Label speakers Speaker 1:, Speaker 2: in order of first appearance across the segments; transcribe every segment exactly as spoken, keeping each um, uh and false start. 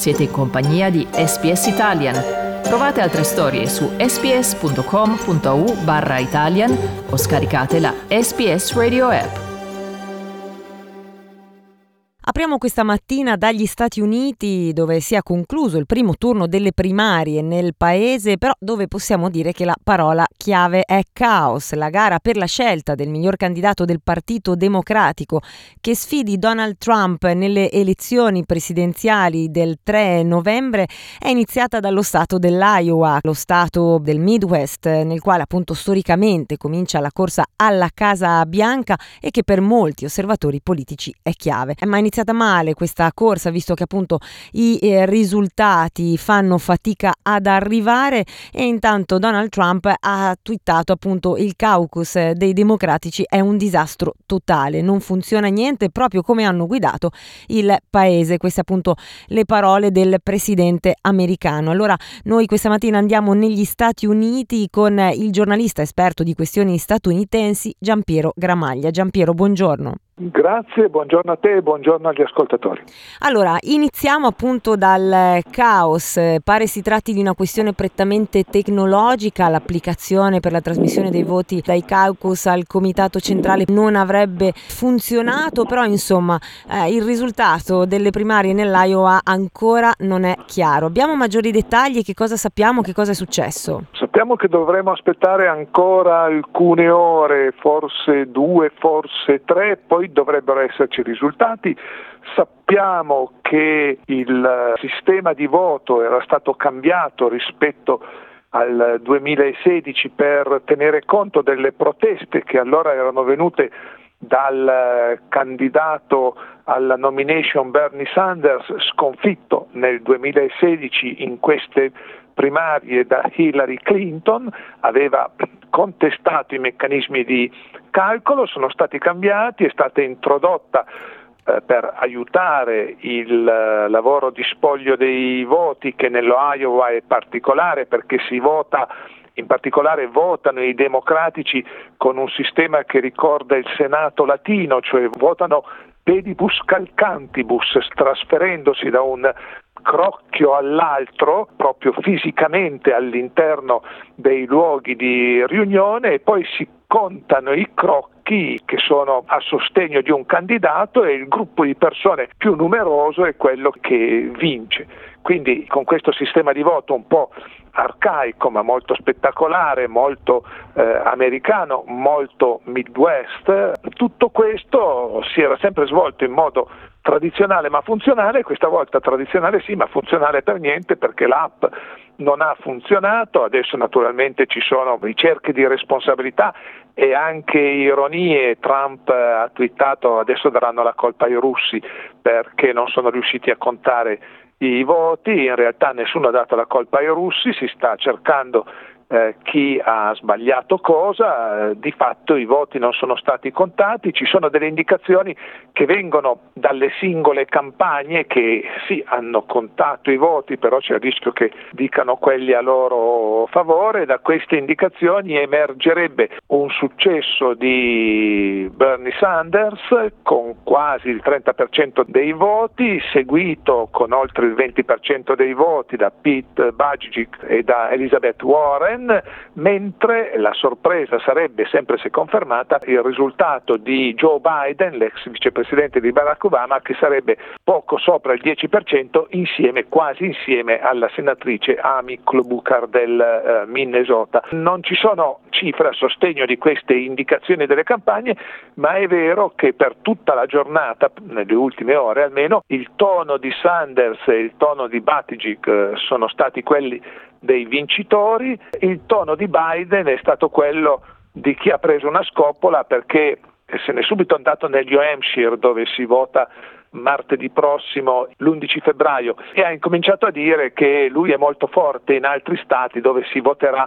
Speaker 1: Siete in compagnia di S B S Italian. Trovate altre storie su sbs.com.au barra Italian o scaricate la S B S Radio app.
Speaker 2: Apriamo questa mattina dagli Stati Uniti, dove si è concluso il primo turno delle primarie nel paese, però dove possiamo dire che la parola chiave è caos. La gara per la scelta del miglior candidato del Partito Democratico che sfidi Donald Trump nelle elezioni presidenziali del tre novembre è iniziata dallo stato dell'Iowa, lo stato del Midwest, nel quale appunto storicamente comincia la corsa alla Casa Bianca e che per molti osservatori politici è chiave. Ma è iniziata male questa corsa, visto che appunto i eh, risultati fanno fatica ad arrivare, e intanto Donald Trump ha twittato appunto: il caucus dei democratici è un disastro totale, non funziona niente, proprio come hanno guidato il paese. Queste appunto le parole del presidente americano. Allora noi questa mattina andiamo negli Stati Uniti con il giornalista esperto di questioni statunitensi Giampiero Gramaglia. Giampiero, buongiorno.
Speaker 3: Grazie, buongiorno a te e buongiorno agli ascoltatori.
Speaker 2: Allora, iniziamo appunto dal caos. Pare si tratti di una questione prettamente tecnologica. L'applicazione per la trasmissione dei voti dai caucus al comitato centrale non avrebbe funzionato, però insomma eh, il risultato delle primarie nell'Iowa ancora non è chiaro. Abbiamo maggiori dettagli? Che cosa sappiamo? Che cosa è successo?
Speaker 3: Sappiamo che dovremo aspettare ancora alcune ore, forse due, forse tre, poi dovrebbero esserci i risultati. Sappiamo che il sistema di voto era stato cambiato rispetto al duemilasedici per tenere conto delle proteste che allora erano venute dal candidato alla nomination Bernie Sanders, sconfitto nel duemilasedici in queste primarie da Hillary Clinton. Aveva contestato i meccanismi di calcolo, sono stati cambiati, è stata introdotta eh, per aiutare il eh, lavoro di spoglio dei voti, che nello Iowa è particolare perché si vota, in particolare votano i democratici con un sistema che ricorda il Senato latino, cioè votano pedibus calcantibus, trasferendosi da un crocchio all'altro, proprio fisicamente all'interno dei luoghi di riunione, e poi si contano i crocchi che sono a sostegno di un candidato e il gruppo di persone più numeroso è quello che vince. Quindi con questo sistema di voto un po' arcaico ma molto spettacolare, molto eh, americano, molto Midwest, tutto questo si era sempre svolto in modo tradizionale ma funzionale. Questa volta tradizionale sì, ma funzionale per niente, perché l'app non ha funzionato. Adesso naturalmente ci sono ricerche di responsabilità e anche ironie. Trump ha twittato: adesso daranno la colpa ai russi perché non sono riusciti a contare i voti. In realtà nessuno ha dato la colpa ai russi, si sta cercando eh, chi ha sbagliato cosa. Eh, di fatto i voti non sono stati contati, ci sono delle indicazioni che vengono dalle singole campagne che sì hanno contato i voti, però c'è il rischio che dicano quelli a loro favore. Da queste indicazioni emergerebbe un successo di Bernie Sanders con quasi il trenta per cento dei voti, seguito con oltre il venti per cento dei voti da Pete Buttigieg e da Elizabeth Warren, mentre la sorpresa sarebbe, sempre se confermata, il risultato di Joe Biden, l'ex vicepresidente di Barack Obama, che sarebbe poco sopra il dieci per cento, insieme, quasi insieme alla senatrice Amy Klobuchar del eh, Minnesota. Non ci sono cifre a sostegno di queste indicazioni delle campagne, ma è vero che per tutta la giornata, nelle ultime ore almeno, il tono di Sanders e il tono di Buttigieg eh, sono stati quelli dei vincitori. Il tono di Biden è stato quello di chi ha preso una scoppola, perché se n'è subito andato nel New Hampshire, dove si vota martedì prossimo, l'undici febbraio, e ha incominciato a dire che lui è molto forte in altri stati dove si voterà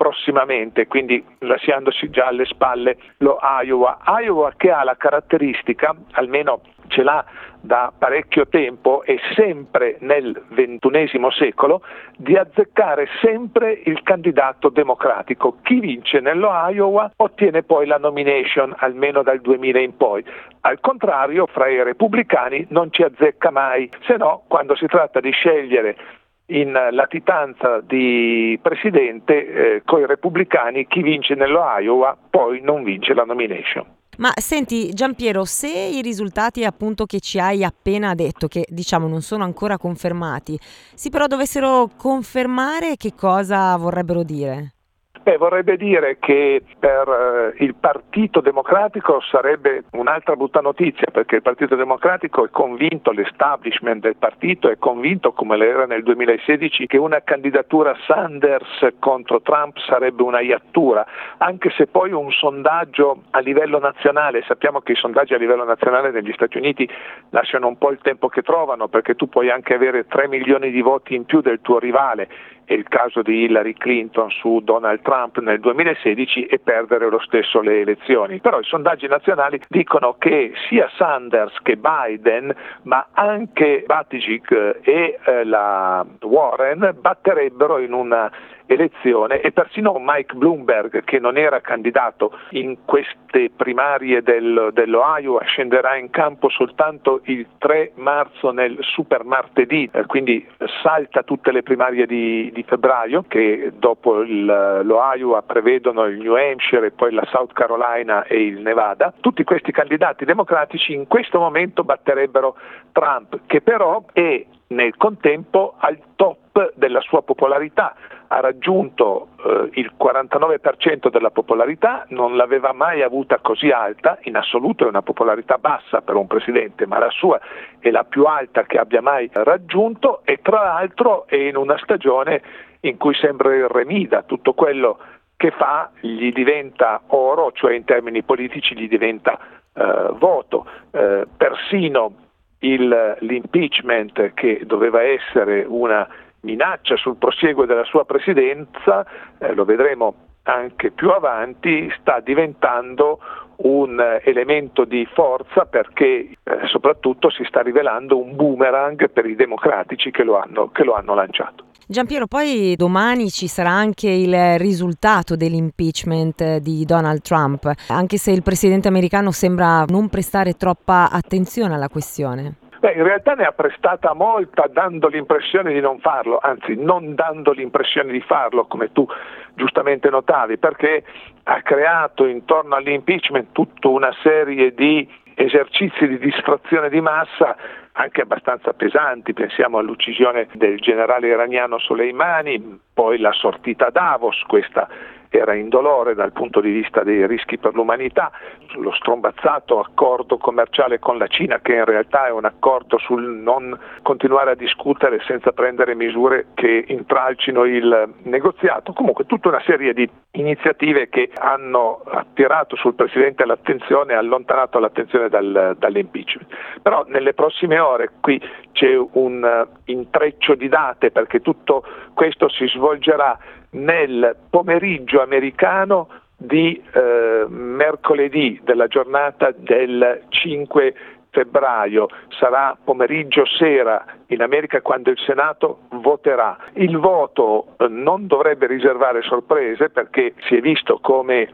Speaker 3: prossimamente, quindi lasciandosi già alle spalle lo Iowa. Iowa che ha la caratteristica, almeno ce l'ha da parecchio tempo e sempre nel ventunesimo secolo, di azzeccare sempre il candidato democratico. Chi vince nello Iowa ottiene poi la nomination, almeno dal duemila in poi. Al contrario, fra i repubblicani non ci azzecca mai, se no quando si tratta di scegliere in latitanza di presidente eh, coi repubblicani, chi vince nello Iowa poi non vince la nomination.
Speaker 2: Ma senti Giampiero, se i risultati appunto che ci hai appena detto, che diciamo non sono ancora confermati, si però dovessero confermare, che cosa vorrebbero dire?
Speaker 3: Beh, vorrebbe dire che per eh, il Partito Democratico sarebbe un'altra brutta notizia, perché il Partito Democratico è convinto, l'establishment del partito è convinto, come lo era nel duemilasedici, che una candidatura Sanders contro Trump sarebbe una iattura, anche se poi un sondaggio a livello nazionale, sappiamo che i sondaggi a livello nazionale negli Stati Uniti lasciano un po' il tempo che trovano, perché tu puoi anche avere tre milioni di voti in più del tuo rivale, è il caso di Hillary Clinton su Donald Trump nel duemilasedici, e perdere lo stesso le elezioni. Però i sondaggi nazionali dicono che sia Sanders che Biden, ma anche Buttigieg e eh, la Warren batterebbero in una elezione, e persino Mike Bloomberg, che non era candidato in queste primarie del, dello Iowa, scenderà in campo soltanto il tre marzo nel super martedì, eh, quindi salta tutte le primarie di, di febbraio, che dopo il, lo Iowa prevedono il New Hampshire e poi la South Carolina e il Nevada. Tutti questi candidati democratici in questo momento batterebbero Trump, che però è nel contempo al top della sua popolarità. Ha raggiunto eh, il quarantanove per cento della popolarità, non l'aveva mai avuta così alta, in assoluto è una popolarità bassa per un presidente, ma la sua è la più alta che abbia mai raggiunto, e tra l'altro è in una stagione in cui sembra il Remida, tutto quello che fa gli diventa oro, cioè in termini politici gli diventa eh, voto. Eh, persino il, l'impeachment, che doveva essere una minaccia sul prosieguo della sua presidenza, eh, lo vedremo anche più avanti, sta diventando un eh, elemento di forza, perché eh, soprattutto si sta rivelando un boomerang per i democratici che lo hanno, che lo hanno lanciato.
Speaker 2: Giampiero, poi domani ci sarà anche il risultato dell'impeachment di Donald Trump, anche se il presidente americano sembra non prestare troppa attenzione alla questione.
Speaker 3: Beh, in realtà ne ha prestata molta, dando l'impressione di non farlo, anzi non dando l'impressione di farlo, come tu giustamente notavi, perché ha creato intorno all'impeachment tutta una serie di esercizi di distrazione di massa anche abbastanza pesanti. Pensiamo all'uccisione del generale iraniano Soleimani, poi la sortita a Davos, questa era indolore dal punto di vista dei rischi per l'umanità, lo strombazzato accordo commerciale con la Cina, che in realtà è un accordo sul non continuare a discutere senza prendere misure che intralcino il negoziato. Comunque tutta una serie di iniziative che hanno attirato sul Presidente l'attenzione e allontanato l'attenzione dal, dall'impeachment. Però nelle prossime ore qui c'è un uh, intreccio di date, perché tutto questo si svolgerà nel pomeriggio americano di eh, mercoledì della giornata del cinque febbraio. Sarà pomeriggio sera in America quando il Senato voterà. Il voto eh, non dovrebbe riservare sorprese, perché si è visto come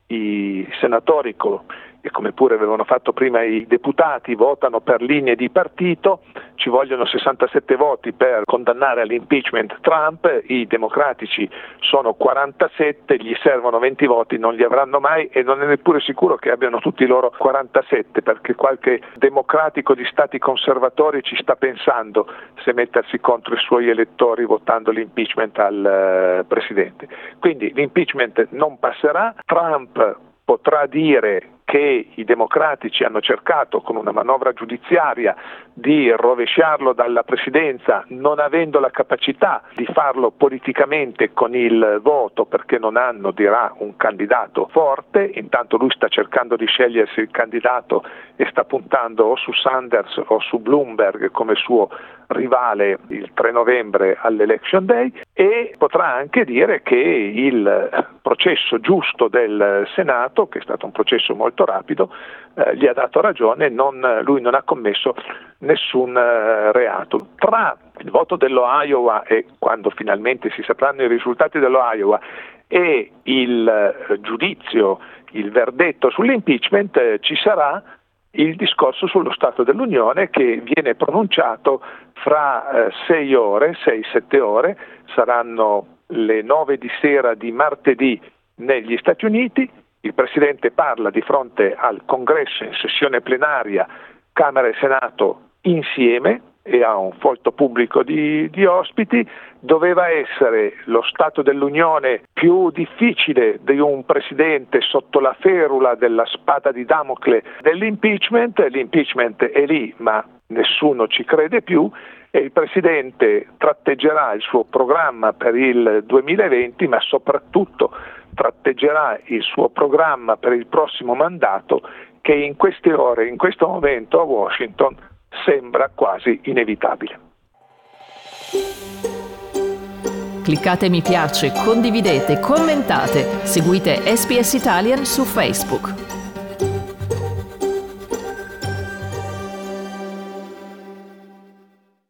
Speaker 3: i senatori co- e come pure avevano fatto prima i deputati votano per linee di partito. Ci vogliono sessantasette voti per condannare all'impeachment Trump, i democratici sono quarantasette, gli servono venti voti, non li avranno mai, e non è neppure sicuro che abbiano tutti loro quarantasette, perché qualche democratico di stati conservatori ci sta pensando se mettersi contro i suoi elettori votando l'impeachment al uh, presidente. Quindi l'impeachment non passerà, Trump potrà dire che i democratici hanno cercato con una manovra giudiziaria di rovesciarlo dalla presidenza, non avendo la capacità di farlo politicamente con il voto, perché non hanno, dirà, un candidato forte. Intanto lui sta cercando di scegliersi il candidato e sta puntando o su Sanders o su Bloomberg come suo rivale il tre novembre all'Election Day, e potrà anche dire che il processo giusto del Senato, che è stato un processo molto rapido, eh, gli ha dato ragione, non, lui non ha commesso nessun eh, reato. Tra il voto dello Iowa e quando finalmente si sapranno i risultati dello Iowa e il eh, giudizio, il verdetto sull'impeachment, eh, ci sarà il discorso sullo Stato dell'Unione, che viene pronunciato fra eh, sei ore, sei sette ore, saranno le nove di sera di martedì negli Stati Uniti. Il Presidente parla di fronte al Congresso in sessione plenaria, Camera e Senato insieme, e ha un folto pubblico di, di ospiti. Doveva essere lo Stato dell'Unione più difficile di un Presidente sotto la ferula della spada di Damocle dell'impeachment. L'impeachment è lì, ma nessuno ci crede più, e il Presidente tratteggerà il suo programma per il duemilaventi, ma soprattutto tratteggerà il suo programma per il prossimo mandato, che in queste ore, in questo momento a Washington sembra quasi inevitabile.
Speaker 1: Cliccate mi piace, condividete, commentate, seguite S B S Italian su Facebook.